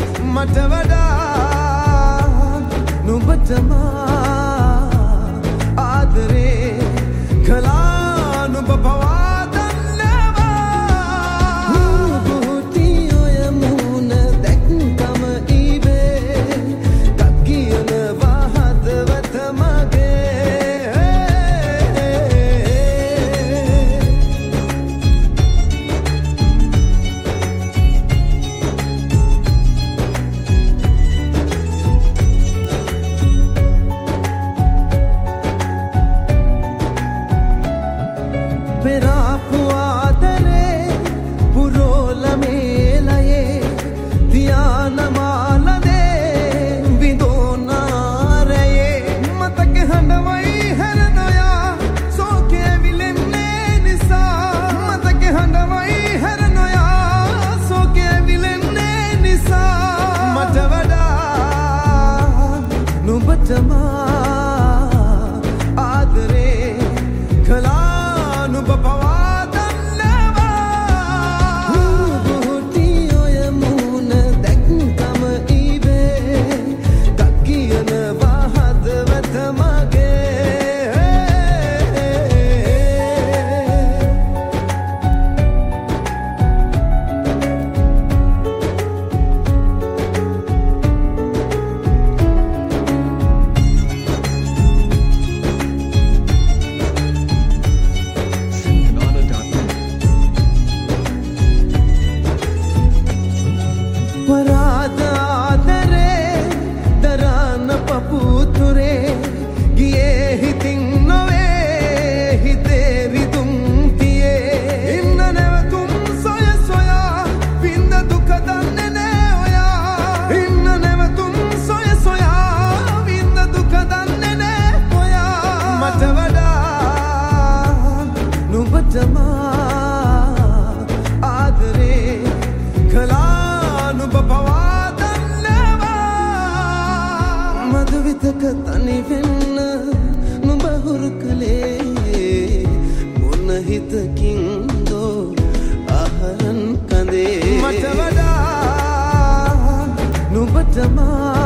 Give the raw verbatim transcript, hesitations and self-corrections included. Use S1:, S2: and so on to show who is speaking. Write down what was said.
S1: මට වඩා නුඹටම ආදරේ කළා නුඹ පවා දන්නවා බුටි ඔය මුණ දැක්කම ඉබේ ගක් කියනවා හදවත මගේ පෙරාපු ආදරේ පුරෝල මේලයේ ධ්‍යානමාලනේ විදෝනාරයේ මතක හඬවයි හැරනොයා සෝකේ විලෙන්නේ නිසා මතක හඬවයි හැරනොයා සෝකේ විලෙන්නේ නිසා මට වඩා නුඹටම ආදරේ කළා නුඹ පවා දන්නවා බුටි ඔය මුණ දැක්කම ඉබේ ගක් කියනවා හදවත මගේ පරාද ආදරේ දරන්න පපුතුරේ ගියේ හිතින් නොවේ හිතේ රිදුම් තියේ ඉන්න නැවතුම් සොය සොයා විඳ දුක දන්නේ නෑ ඔයා ඉන්න නැවතුම් සොය සොයා විඳ දුක දන්නේ නෑ ඔයා මට වඩා නුඹටම ආදරේ කළා නුඹ පවා දන්නවා මද විතක තනි වෙන්න නුඹ හුරු කළේ මොන හිතකින්දෝ අහරන් කඳේ මට වඩා නුඹටම